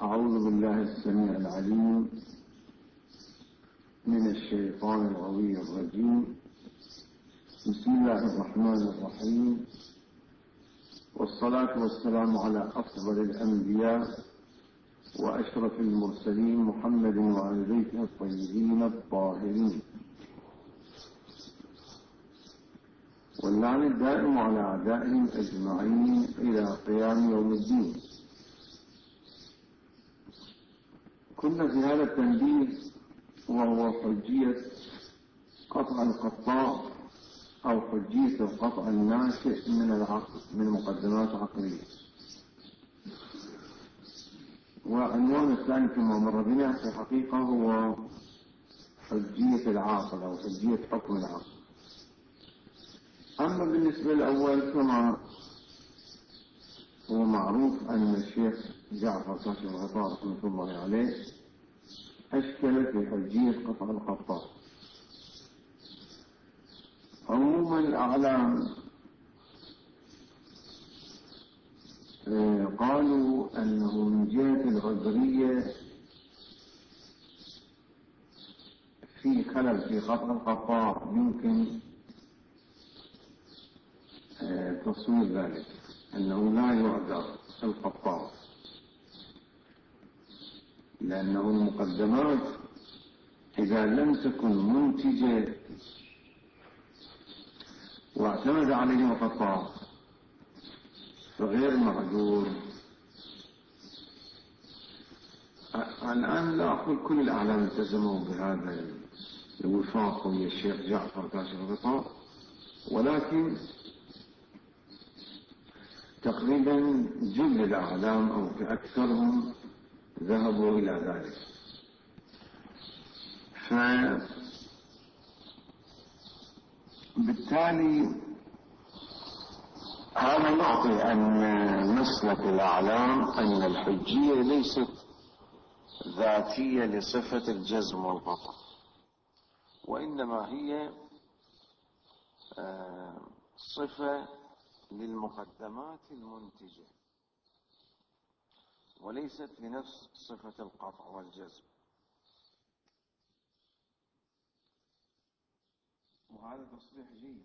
أعوذ بالله السميع العليم من الشيطان الغوي الرجيم. بسم الله الرحمن الرحيم، والصلاة والسلام على أفضل الأنبياء وأشرف المرسلين محمد وعلى بيته الطيبين الطاهرين، واللعن الدائم على أعدائهم أجمعين إلى قيام يوم الدين. كنا في هذا التنبيه وهو حجية قطع القطاع أو حجية القطع الناشئ من العقل من مقدمات عقلية، والعنوان الثاني كما مر بنا في الحقيقة هو حجية العاقل أو حجية حكم العقل. أما بالنسبة للأول كما هو معروف أن الشيخ جعفر كاشف الغطاء رحمة الله عليه أشكل في حجية قطع القطاع. عموما الأعلام قالوا أنه من جهة العذرية في خلل في قطع القطاع يمكن تصوير ذلك، أنه لا يعذر القطاع لأنه المقدمات إذا لم تكن منتجة واعتمد عليه القطاع فغير معذور. الآن لا أقول كل الأعلام التزموا بهذا الوفاق ويا الشيخ جعفر كاشف الغطاء، ولكن تقريبا جل الأعلام أو أكثرهم ذهبوا إلى ذلك. فبالتالي هذا يعطي أن مسلك الأعلام أن الحجية ليست ذاتية لصفة الجزم والقطع، وإنما هي صفة للمقدمات المنتجة وليست لنفس صفة القطع والجزم. وهذا تصريح جيد.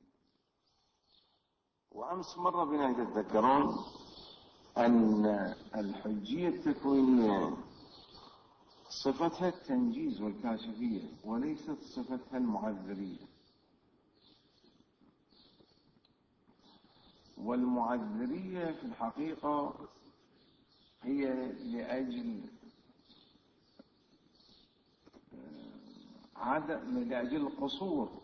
وأمس مرة بنا تتذكرون أن الحجية التكوينية صفتها التنجيز والكاشفية وليست صفتها المعذرية، والمعذرية في الحقيقة هي لأجل القصور.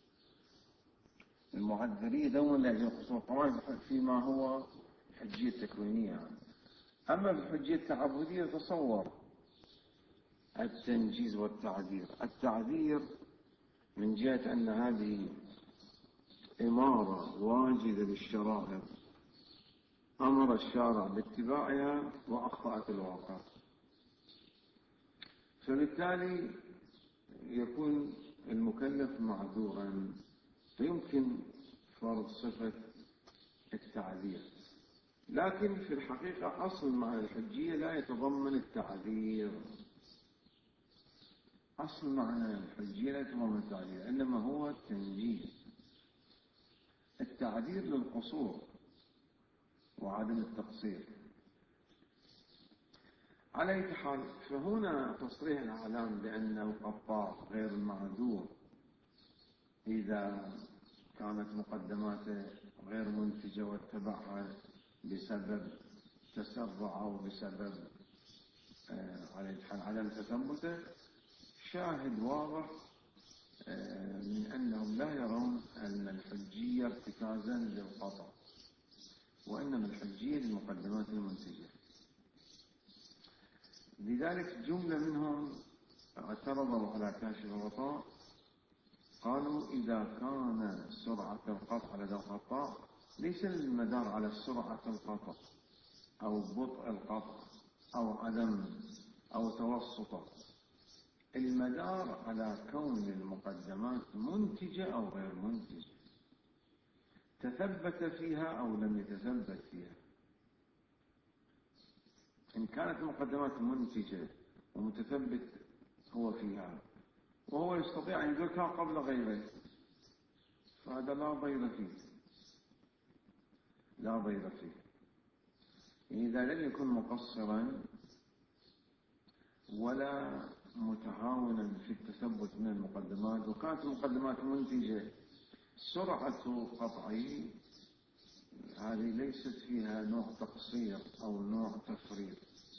المعذرية دوما لأجل القصور، طبعا فيما هو حجية تكوينية. أما في الحجية التعبدية تصور التنجيز والتعذير. التعذير من جهة أن هذه إمارة واجدة للشرائع أمر الشارع باتباعها وأخطأت الواقع، فبالتالي يكون المكلف معذورا، فيمكن فرض صفة التعذير. لكن في الحقيقة أصل معنى الحجية لا يتضمن التعذير. أصل معنى الحجية لا يتضمن التعذير، إنما هو التنجيز. التعذير للقصور وعدم التقصير. على أي حال، فهنا تصريح الأعلام بأن القطاع غير معذور إذا كانت مقدماته غير منتجة واتبعها بسبب تسرع أو بسبب على أي حال عدم تثبته. شاهد واضح من أنهم لا يرون أن الحجية ارتكازا للقطع، وإنما الحجية للمقدمات المنتجة. لذلك جملة منهم اعترضوا على كاشف الغطاء، قالوا إذا كان سرعة القطع لدى القطاع ليس المدار على سرعة القطع أو بطء القطع أو عدم أو توسطه، المدار على كون المقدمات منتجة أو غير منتجة، تثبت فيها أو لم يتثبت فيها. إن كانت المقدمات منتجة ومتثبت هو فيها وهو يستطيع أن يدركها قبل غيره، فهذا لا ضير فيه، لا ضير فيه. إذا لم يكن مقصرا ولا متهاونا في التثبت من المقدمات، وكانت المقدمات منتجة سرعة قطعه، هذه ليست فيها نوع تقصير أو نوع تفريط،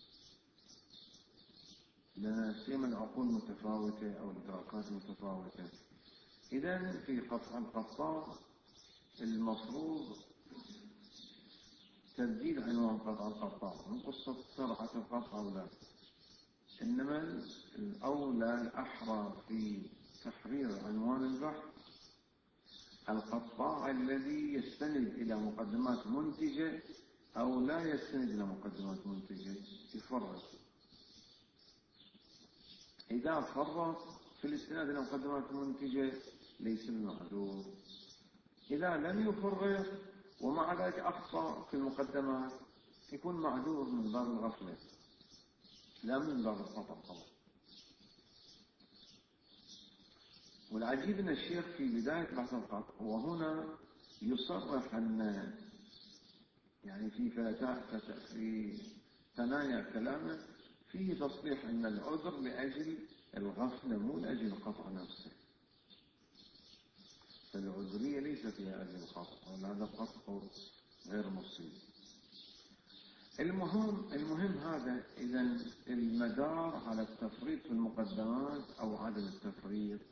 لأن سيما العقول متفاوتة أو الإدراكات متفاوتة. إذن في قطع القطاع المفروض تبديل عنوان قطع القطاع من قصة سرعة القطع أو لا، إنما الأولى الأحرى في تحرير عنوان البحث القطاع الذي يستند إلى مقدمات منتجة أو لا يستند إلى مقدمات منتجة، يفرق. إذا فرق في الاستناد إلى مقدمات منتجة ليس بمعذور. إذا لم يفرق ومع ذلك أخطأ في المقدمات يكون معذور من باب الغفلة لا من باب الخطأ طبعا. والعجيب أن الشيخ في بداية بحث الخطأ وهنا يصرح أن يعني في ثنايا كلامه فيه تصريح أن العذر لأجل الغفلة مو لأجل الخطأ نفسه، فالعذرية ليس فيها أجل الخطأ، وهذا الخطأ غير مصيب. المهم هذا. إذن المدار على التفريط في المقدمات أو عدم التفريط.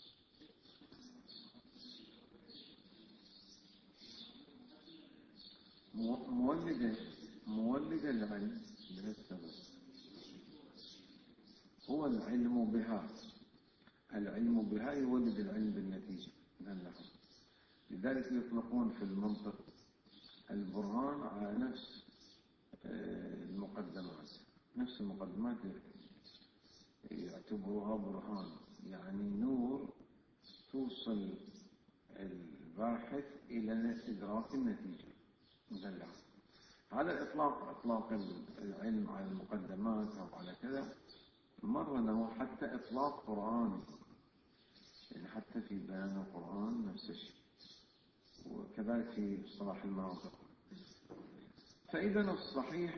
مولد العلم من السبب هو العلم بها. العلم بها يولد العلم بالنتيجة من اللحظة. لذلك يطلقون في المنطق البرهان على نفس المقدمات، نفس المقدمات يعتبروها برهان، يعني نور توصل الباحث إلى إدراك النتيجة من اللحظة. هذا إطلاق العلم على المقدمات أو على كذا مرة له حتى إطلاق قرآني، يعني حتى في بيان القرآن نفس الشيء، وكذلك في اصطلاح المناطق. فإذا الصحيح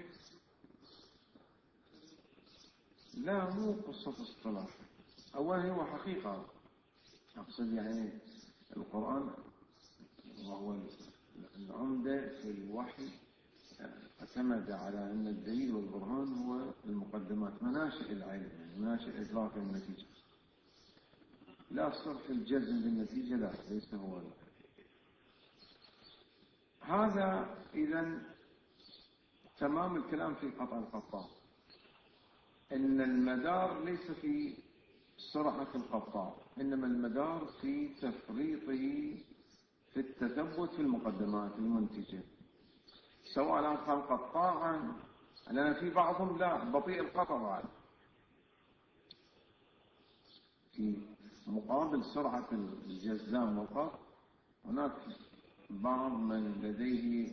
لا مو قصة اصطلاح، أولا هو حقيقة، أقصد يعني القرآن وهو العمدة في الوحي اعتمد على أن الدليل والبرهان هو المقدمات، مناشئ العلم، يعني مناشئ إدراك النتيجة، لا صرف الجزم بالنتيجة، لا ليس هو هذا. إذن تمام الكلام في قطع القطاع، إن المدار ليس في سرعة القطاع، إنما المدار في تفريطه في التثبت في المقدمات المنتجة، سواء كان قطاعا، لأن في بعضهم لا بطيء القطع، في مقابل سرعة الجزام والقطع هناك بعض من لديه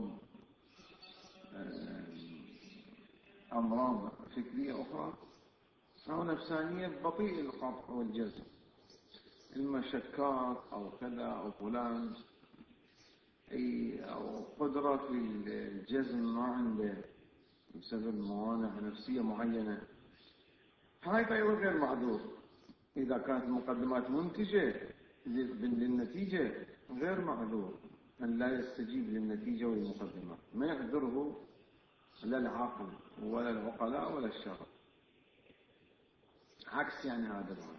أمراض فكرية أخرى أو نفسانية بطيء القطع والجزم، إما شكاك أو كذا أو فلان أو قدرة في الجزم ما عنده بسبب موانع نفسية معينة، هذا غير معذور. إذا كانت المقدمات منتجة للنتيجة غير معذور أن لا يستجيب للنتيجة والمقدمات، ما يقدره لا العقل ولا العقلاء ولا الشرع، عكس يعني هذا العلم.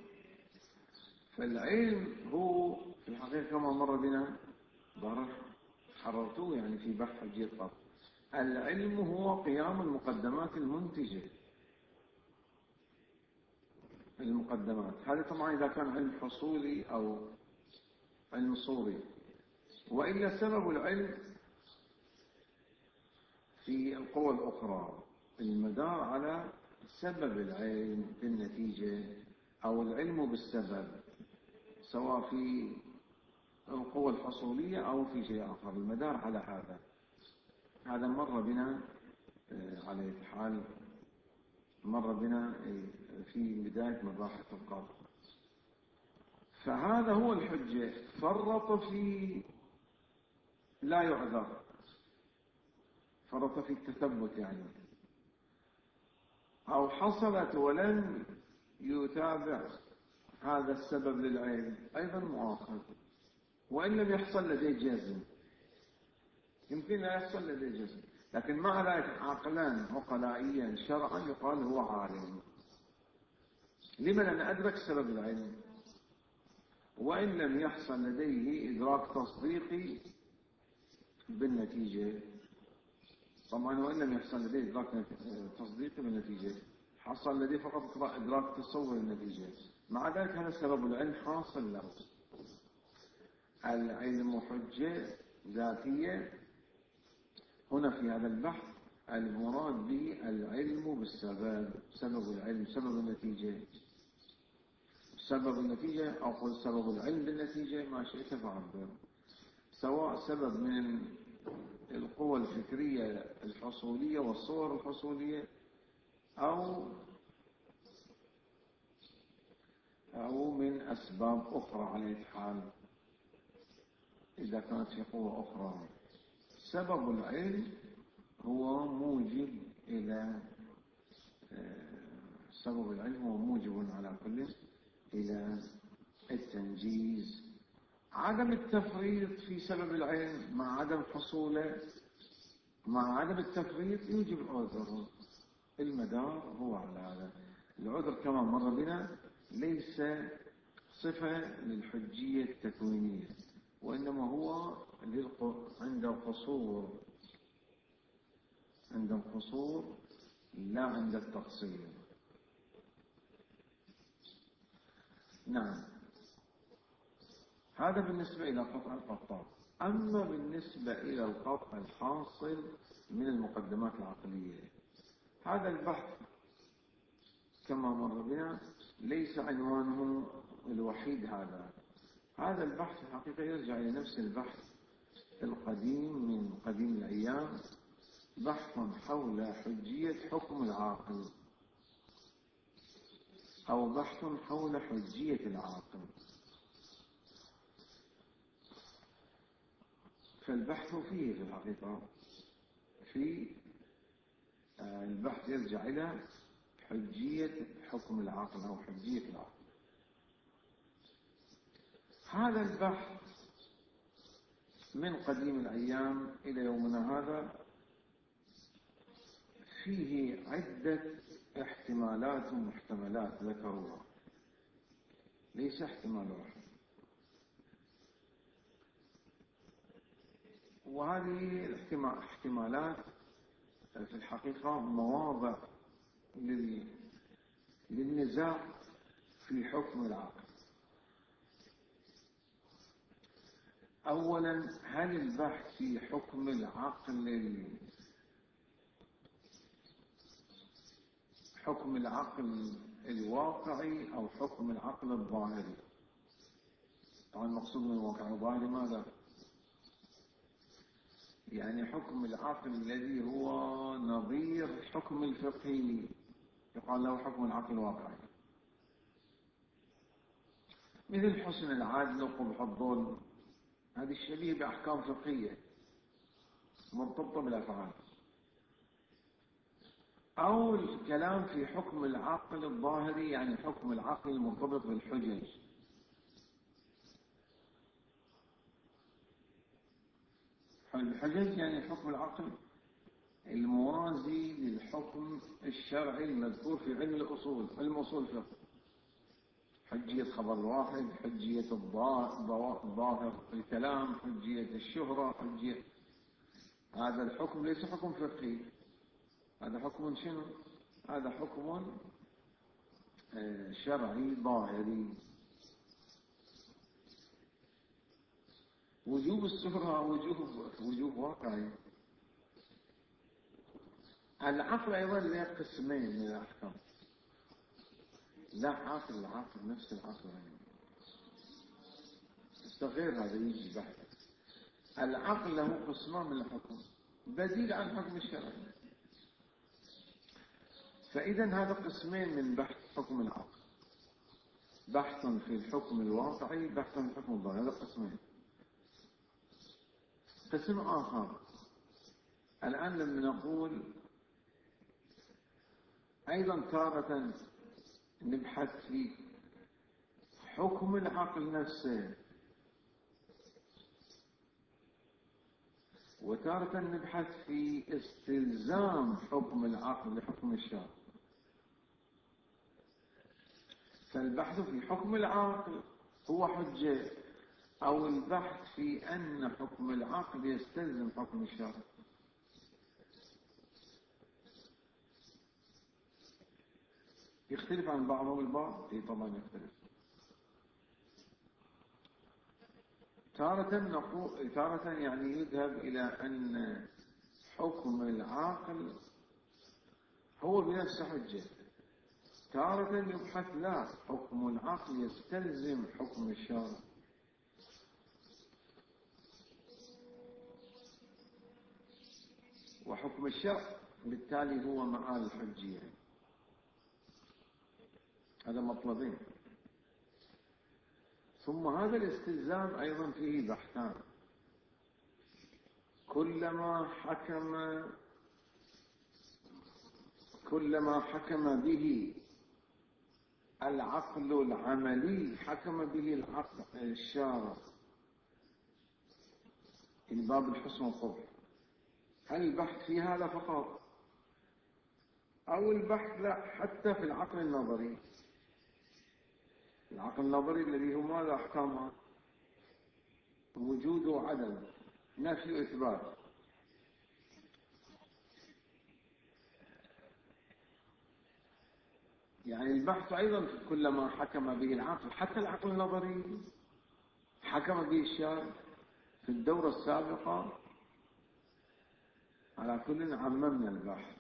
فالعلم هو في الحقيقة كما مر بنا حررتوه يعني في بحث الجيد، العلم هو قيام المقدمات المنتجة. المقدمات هذا طبعا إذا كان علم حصولي أو علم صوري، وإلا سبب العلم في القوى الأخرى، المدار على سبب العلم بالنتيجة أو العلم بالسبب، سواء في القوى الحصولية أو في شيء آخر، المدار على هذا مر بنا على حال مر بنا في بداية مباحث القاضي. فهذا هو الحجة، فرط في لا يعذر، فرط في التثبت يعني، أو حصلت ولم يتابع هذا السبب للعين أيضا مؤاخذ، وإن لم يحصل لديه جزم، يمكن لا يحصل لديه جزم، لكن مع ذلك عقلا عقلائيا شرعا يقال هو عالم. لمن أن أدرك سبب العلم وإن لم يحصل لديه إدراك تصديقي بالنتيجة. طبعا وإن لم يحصل لديه إدراك تصديقي بالنتيجة، حصل لديه فقط إدراك تصور النتيجة، مع ذلك هذا سبب العلم حاصل له. العلم حجة ذاتية. هنا في هذا البحث المراد به العلم بالسبب، سبب العلم، سبب النتيجة، سبب النتيجة أو قل سبب العلم بالنتيجة، ما شئت فعبر، سواء سبب من القوى الفكرية الحصولية والصور الحصولية أو من أسباب أخرى على أي حال إذا كانت في قوة أخرى. سبب العلم هو موجب إلى سبب العلم هو موجب على كل إلى التنجيز. عدم التفريط في سبب العلم مع عدم حصوله، مع عدم التفريط يوجب العذر. المدار هو على هذا. العذر كما مر بنا ليس صفة للحجية التكوينية، وإنما هو عند القصور لا عند التقصير. نعم، هذا بالنسبة إلى قطع القطاع. أما بالنسبة إلى القطع الحاصل من المقدمات العقلية، هذا البحث كما مر بنا ليس عنوانه الوحيد. هذا البحث في الحقيقة يرجع إلى نفس البحث القديم من قديم الأيام، بحث حول حجية حكم العاقل، أو بحث حول حجية العاقل. فالبحث فيه في الحقيقة في البحث يرجع إلى حجية حكم العاقل أو حجية العاقل. هذا البحث من قديم الأيام إلى يومنا هذا فيه عدة احتمالات ومحتملات ذكروها، ليس احتمال واحد. وهذه الاحتمالات في الحقيقة مواضع للنزاع في حكم العقل. أولا، هل البحث في حكم العقل الواقعي أو حكم العقل الظاهري؟ طبعا المقصود من الواقع الظاهري ماذا؟ يعني حكم العقل الذي هو نظير حكم الفقهي، يقال له حكم العقل الواقعي، مثل حسن العدل وقبح الظلم، هذه الشبيه بأحكام فقهية مرتبطة بالأفعال. أو الكلام في حكم العقل الظاهري، يعني حكم العقل المرتبط بالحجج. الحجج يعني حكم العقل الموازي للحكم الشرعي المذكور في علم الأصول، علم أصول الفقه، حجية خبر الواحد، حجية الظاهر الكلام، حجية الشهرة، حجية. هذا الحكم ليس حكم فقهي، هذا حكم شنو؟ هذا حكم شرعي ظاهري. وجوب الشهرة وجوب واقعي. العقل أيضا له قسمين من الأحكام، لا عقل، العقل نفس العقل يعني غير هذا يجي بحث. العقل له قسمان من الحكم بديل عن الحكم الشرعي. فإذا هذا قسمين من بحث حكم العقل: بحث في الحكم الواقعي، بحث في الحكم الظاهري. هذا قسمين. قسم آخر الآن لما نقول أيضا تارة نبحث في حكم العقل نفسه، وتارة نبحث في استلزام حكم العقل لحكم الشرع. فالبحث في حكم العقل هو حجة، أو البحث في أن حكم العقل يستلزم حكم الشرع. يختلف عن بعضه البعض؟ إيه طبعا يختلف. تارة يعني يذهب إلى أن حكم العاقل هو بنفسه حجة. تارة يبحث لا، حكم العقل يستلزم حكم الشرع. وحكم الشرع بالتالي هو معال الحجية. هذا مطلبين. ثم هذا الاستلزام أيضا فيه بحثان: كلما حكم به العقل العملي حكم به العقل الشارع، من باب الحسن والقبح. هل البحث في هذا فقط، أو البحث لا حتى في العقل النظري؟ العقل النظري الذي هو ماذا أحكامه؟ وجود وعدم، نفي وإثبات. يعني البحث أيضا كلما حكم به العقل، حتى العقل النظري حكم به الشارع في الدورة السابقة. على كل عممنا البحث.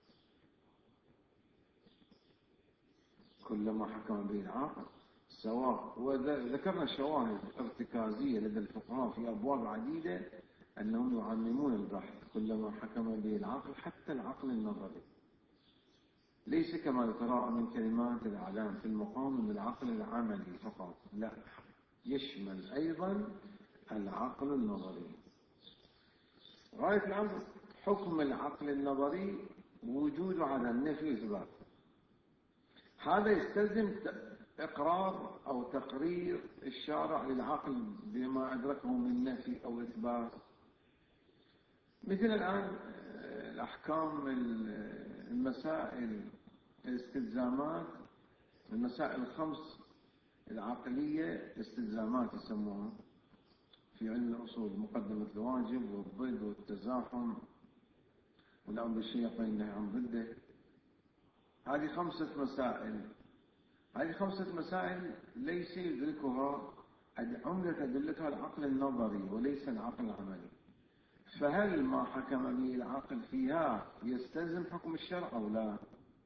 كلما حكم به العقل سواء، وذكرنا شواهد ارتكازية لدى الفقهاء في أبواب عديدة أنهم يعممون البحث كلما حكم به العقل، حتى العقل النظري، ليس كما يتراءى من كلمات الإعلام في المقام من العقل العملي فقط، لا، يشمل أيضا العقل النظري. غاية الأمر حكم العقل النظري وجود عدم، نفي إثبات. هذا يستلزم إقرار أو تقرير الشارع للعقل بما أدركه من نفي أو إثبات. مثل الآن الأحكام، المسائل، الاستلزامات، المسائل الخمس العقلية استلزامات يسموها في علم الأصول: مقدمة الواجب والضد والتزاحم والأمر بالشيء والنهي عن ضده. هذه 5 مسائل. هذه 5 مسائل ليس يدركها عمدة أدلتها العقل النظري وليس العقل العملي. فهل ما حكم به العقل فيها يستلزم حكم الشرع أو لا؟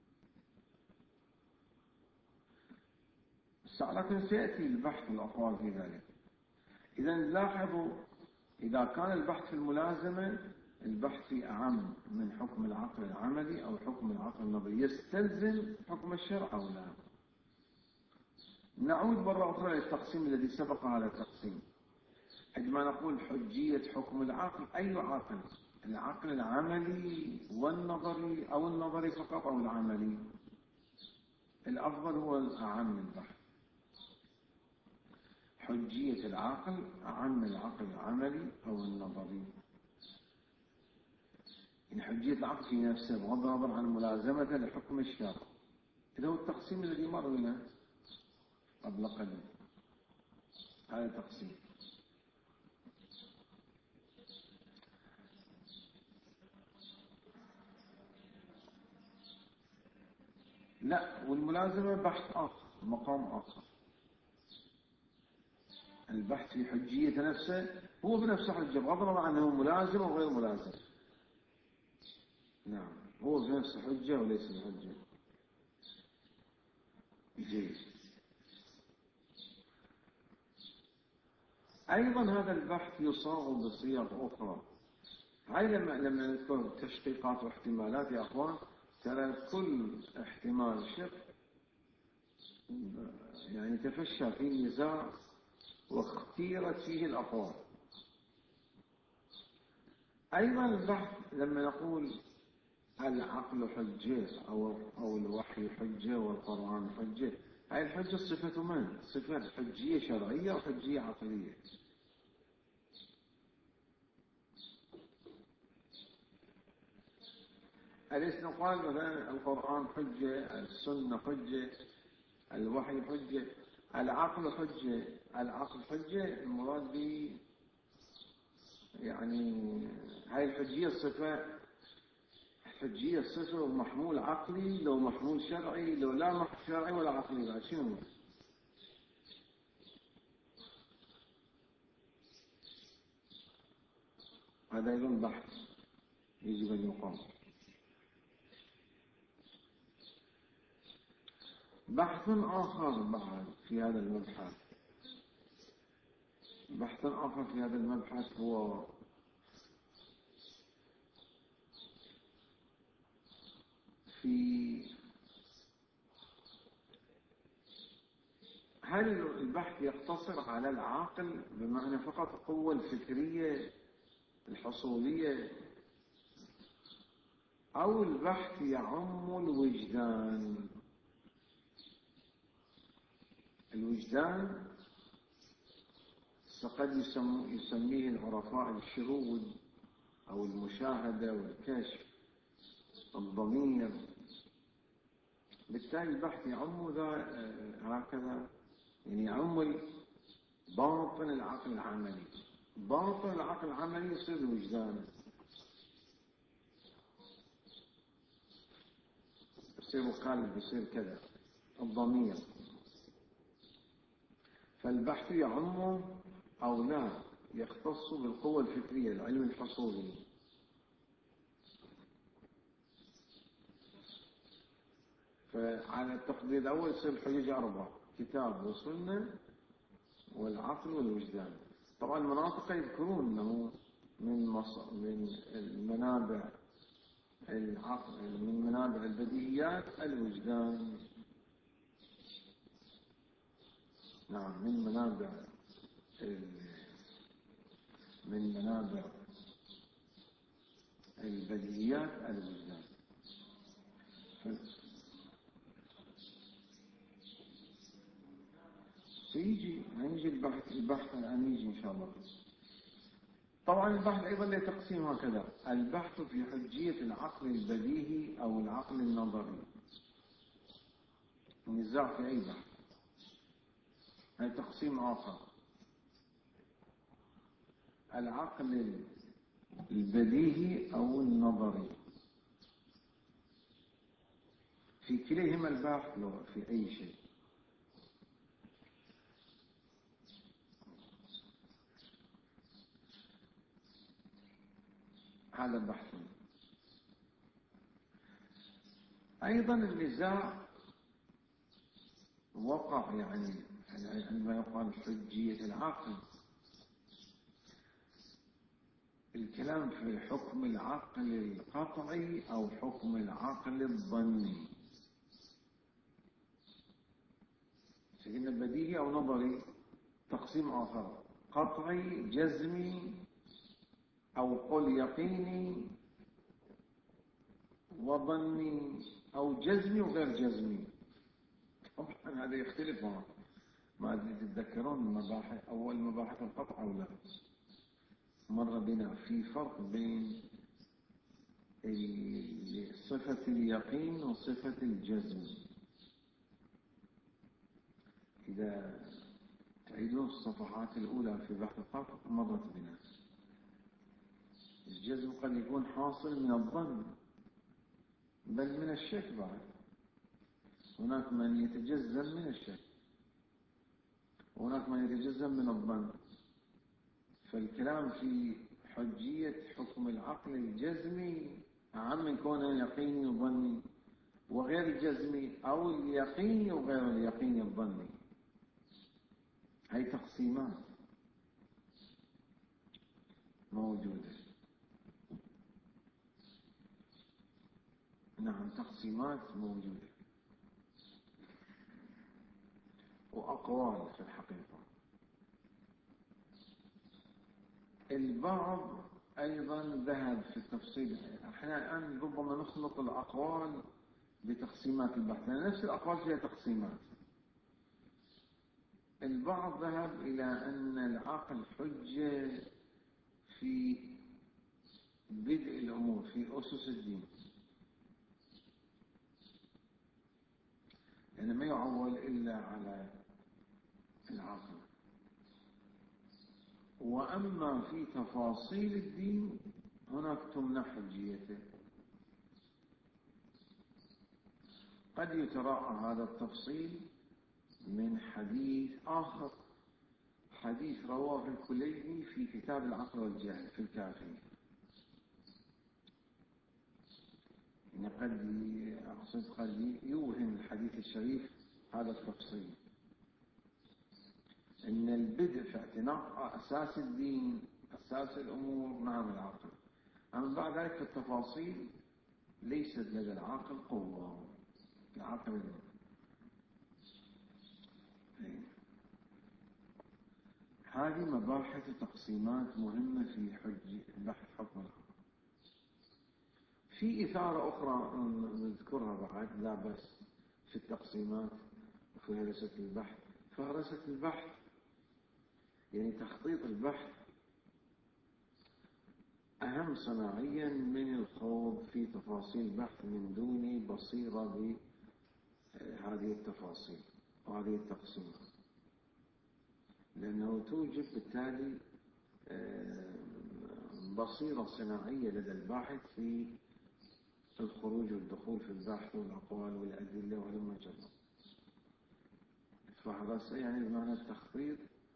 لكن سيأتي البحث والأقوال في ذلك. إذا لاحظوا، إذا كان البحث في الملازمة، البحث في أعم من حكم العقل العملي أو حكم العقل النظري، يستلزم حكم الشرع أو لا. نعود مرة أخرى للتقسيم الذي سبق هذا التقسيم. عندما نقول حجية حكم العقل، أي عقل؟ العقل العملي والنظري، أو النظري فقط أو العملي؟ الأفضل هو الأعم البحث. حجية العقل أعم العقل العملي أو النظري. إن حجية العقل في نفسه بغض النظر عن ملازمته لحكم الشرع. إذا هو التقسيم الذي مر بنا قبل قليل، هذا التقسيم. لا، والملازمة بحث آخر، مقام آخر. البحث في حجية نفسه هو بنفسه حجة بغض النظر عنه ملازم أو غير ملازم. نعم، هو بنفسه حجة وليس بحجة. جيد. أيضا هذا البحث يصاغ بصيغ أخرى. هاي لما نذكر تشقيقات واحتمالات يا أخوان، ترى كل احتمال شق يعني تفشى فيه نزاع واختيرت فيه الأقوال. أيضا البحث لما نقول العقل حجة أو الوحي حجة والقرآن حجة، هاي الحجة صفة من؟ صفة حجية شرعية وحجية عقلية. أليس نقال مثلا القرآن حجة، السنة حجة، الوحي حجة، العقل حجة؟ العقل حجة المراد به يعني هاي الحجية الصفة، حجية الصفة ومحمول عقلي، لو محمول شرعي، لو لا محمول شرعي ولا عقلي بعد شنو؟ هذا أيضا بحث يجب أن يقام. بحث آخر بعد في هذا المبحث، بحث آخر في هذا المبحث هو في هل البحث يقتصر على العقل بمعنى فقط القوة الفكرية الحصولية، أو البحث يعم الوجدان؟ الوجدان فقد يسميه العرفاء الشهود أو المشاهدة والكشف، الضمير. بالتالي البحث يعم هكذا، يعني يعم باطن العقل العملي. باطن العقل العملي يصير الوجدان، يصير القلب، يصير كذا الضمير. فالبحث يعم أو لا يختص بالقوة الفكرية، العلم الحصولي. فعلى التقدير الأول يصير الحجج أربعة: كتاب وسنة والعقل والوجدان. طبعا المناطق يذكرون أنه من المنابع العقل، من منابع البديهيات الوجدان. نعم، من منابع البديهيات الوجدان. سيجي هنجي البحث الآن يجي إن شاء الله. طبعا البحث أيضا له تقسيم هكذا: البحث في حجية العقل البديهي أو العقل النظري. النزاع في أي بحث، هذا تقسيم آخر: العقل البديهي أو النظري. في كليهما البحث لو في أي شيء. هذا بحث. أيضا النزاع وقع يعني عندما يقال حجية العقل، الكلام في حكم العقل القطعي أو حكم العقل الظني. سيدنا بديهي أو نظري تقسيم آخر: قطعي جزمي أو قل يقيني وظني، أو جزمي وغير جزمي. طبعا هذا يختلف. ما أدري تتذكرون مباحث أول مباحث القطع أو لا؟ مر بنا في فرق بين صفة اليقين وصفة الجزم. إذا تعيدون الصفحات الأولى في بحث القطع مرت بنا. الجزم قد يكون حاصل من الظن بل من الشك بعد. هناك من يتجزم من الشك، وهناك من يتجزم من الظن. فالكلام في حجية حكم العقل الجزمي أعم من كونه يقيني وظني، وغير الجزمي أو اليقيني وغير اليقيني الظني. هاي تقسيمات موجودة. نعم تقسيمات موجودة وأقوال في الحقيقة. البعض أيضا ذهب في التفصيل. احنا الآن ربما نخلط الأقوال بتقسيمات البحث، لأن نفس الأقوال فيها تقسيمات. البعض ذهب إلى أن العقل حجة في بدء الأمور، في أسس الدين، يعني ما يعول إلا على العقل. وأما في تفاصيل الدين هناك تمنع حجيته. قد يتراءى هذا التفصيل من حديث آخر، حديث رواه الكليني في كتاب العقل والجهل في الكافي. يعني قد يوهم الحديث الشريف هذا التفصيل، أن البدء في اعتناق أساس الدين، أساس الأمور، نعم العقل. أما بعد ذلك في التفاصيل ليست لدى العقل قوة. العقل هذه مباحث وتقسيمات مهمة في بحث حكم العقل. في إثارة أخرى نذكرها بعد، لا بس في التقسيمات وفي هرسة البحث. فهرسة البحث يعني تخطيط البحث أهم صناعيا من الخوض في تفاصيل البحث من دون بصيرة بهذه التفاصيل وهذه التقسيمات، لأنه توجد بالتالي بصيرة صناعية لدى الباحث في الخروج والدخول في البحث والأقوال والأدلة ولما جرى. فهذا يعني بمعنى التخطيط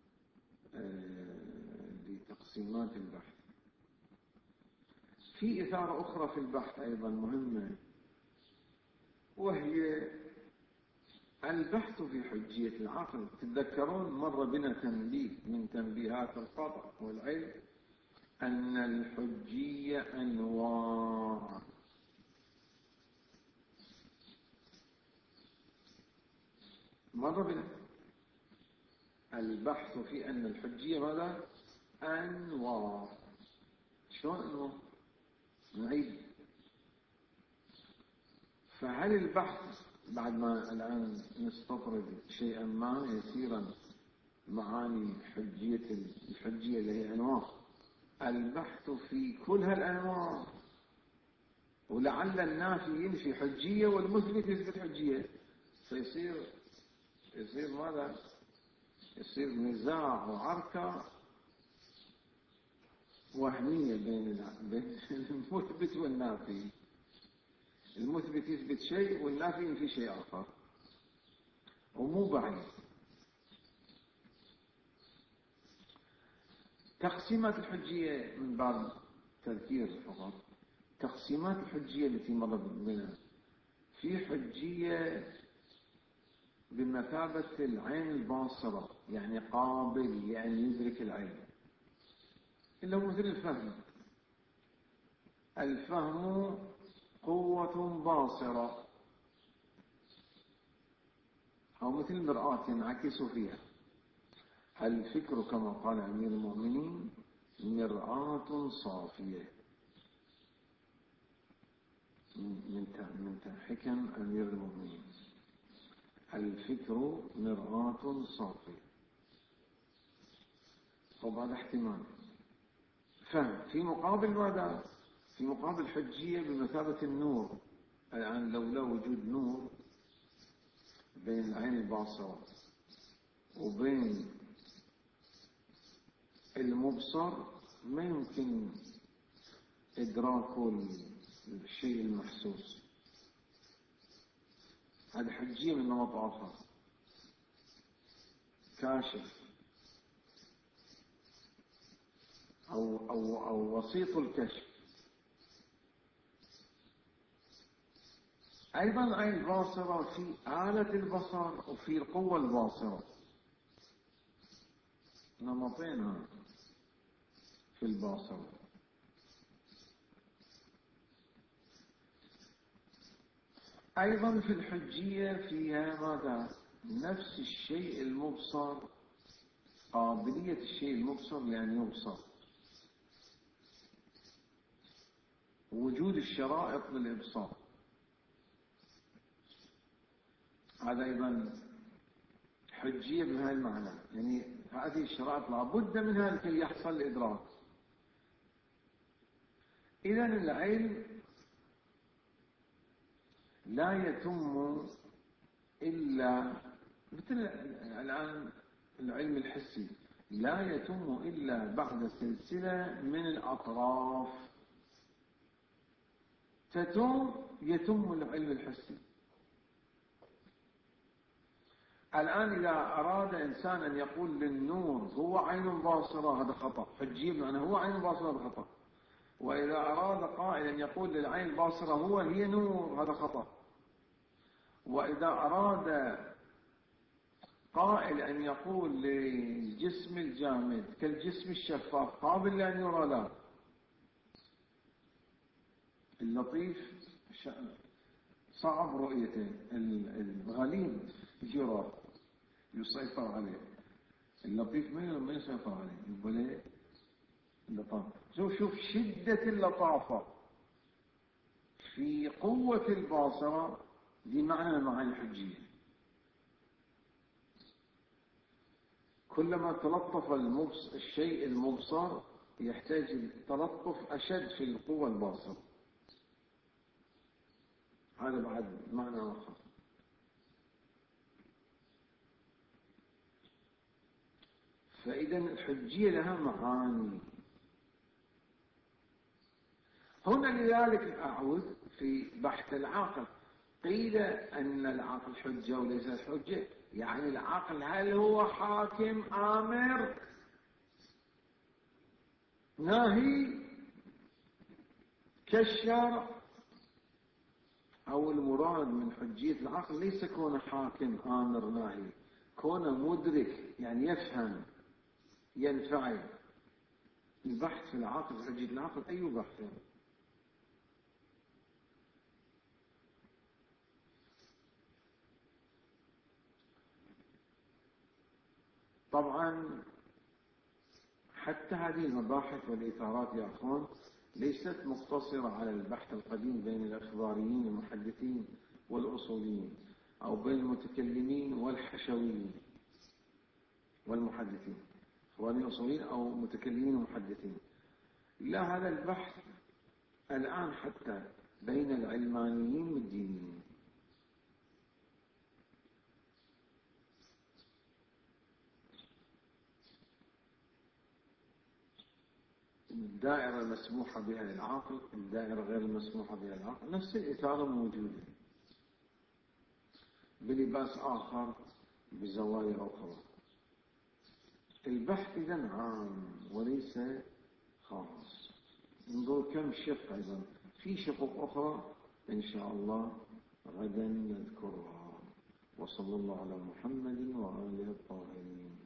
لتقسيمات البحث. في إثارة أخرى في البحث أيضا مهمة، وهي البحث في حجية العقل. تتذكرون مر بنا تنبيه من تنبيهات القطع والعلم أن الحجية أنواع. مر بنا البحث في أن الحجية ماذا؟ أنواع. شلون أنواع؟ نعيد. فهل البحث بعد ما الآن نستطرد شيئا ما يسيرا معاني الحجية اللي هي أنواع، البحث في كل هالأنواع، ولعل النافي ينفي حجية والمثبت يثبت حجية، فيصير ماذا؟ يصير نزاع وعركة وهمية بين المثبت والنافي. المثبت يثبت شيء والنافي ينفي شيء آخر، ومو بعيد. تقسيمات الحجية من باب تذكير فقط. تقسيمات الحجية التي مرت بنا، في حجية بمثابة العين الباصرة، يعني قابل، يعني يدرك العين، اللي هو مثل الفهم. الفهم قوة باصرة، أو مثل مرآة ينعكس فيها. الفكر كما قال أمير المؤمنين مرآة صافية، من حكم أمير المؤمنين. الفكر مرآة صافية. طب هذا احتمال فهم. في مقابل ماذا؟ في مقابل حجية بمثابة النور. الآن لولا وجود نور بين العين الباصرة وبين المبصر ما يمكن إدراك الشيء المحسوس. هذه حجية من نمط آخر، كاشف أو وسيط الكشف. أيضا العين الباصرة في آلة البصر وفي القوة الباصرة، نمطين في الباصر. أيضا في الحجية فيها ماذا؟ نفس الشيء المبصر، قابلية الشيء المبصر لأن يبصر، وجود الشرائط للإبصار، هذا أيضا حجية بهذا المعنى. يعني هذه الشرائط لابد منها لكي يحصل الإدراك. إذن العلم لا يتم إلا مثل الآن العلم الحسي لا يتم إلا بعد سلسلة من الأطراف يتم العلم الحسي. الآن إذا أراد إنسان أن يقول للنور هو عين باصرة هذا خطأ، حجية بمعنى هو عين باصرة هذا خطأ. وإذا أراد قائل أن يقول للعين الباصرة هي نور هذا خطأ. وإذا أراد قائل أن يقول للجسم الجامد كالجسم الشفاف قابل لأن يرى لا، اللطيف صعب رؤيته، الغليظ يرى يسيطر عليه، اللطيف ما يسيطر عليه، يقول اللطافة. شوف شدة اللطافة في قوة الباصرة، دي معنى المعاني الحجية. كلما تلطف الشيء المبصر يحتاج تلطف أشد في القوة الباصرة، هذا بعد معنى آخر. فإذا الحجية لها معاني. هنا لذلك أعود في بحث العقل، قيل أن العقل حجة وليس الحجة، يعني العقل هل هو حاكم آمر ناهي كالشرع، أو المراد من حجية العقل ليس كون حاكم آمر ناهي، كون مدرك يعني يفهم ينفعل. البحث في العقل حجية العقل أي بحث؟ طبعا حتى هذه المباحث والإثارات يا أخوان ليست مقتصرة على البحث القديم بين الأخباريين المحدثين والأصوليين، أو بين المتكلمين والحشويين والمحدثين، أخباريين أصوليين أو متكلمين ومحدثين. لا، هذا البحث الآن حتى بين العلمانيين والدينيين. الدائرة المسموحة بها للعاقل، الدائرة غير المسموحة بها للعاقل، نفس الإثارة موجودة بلباس آخر بزوايا أخرى. البحث إذن عام وليس خاص. انظر كم شق، أيضا في شقوق أخرى إن شاء الله غدا نذكرها. وصلى الله على محمد وآله الطاهرين.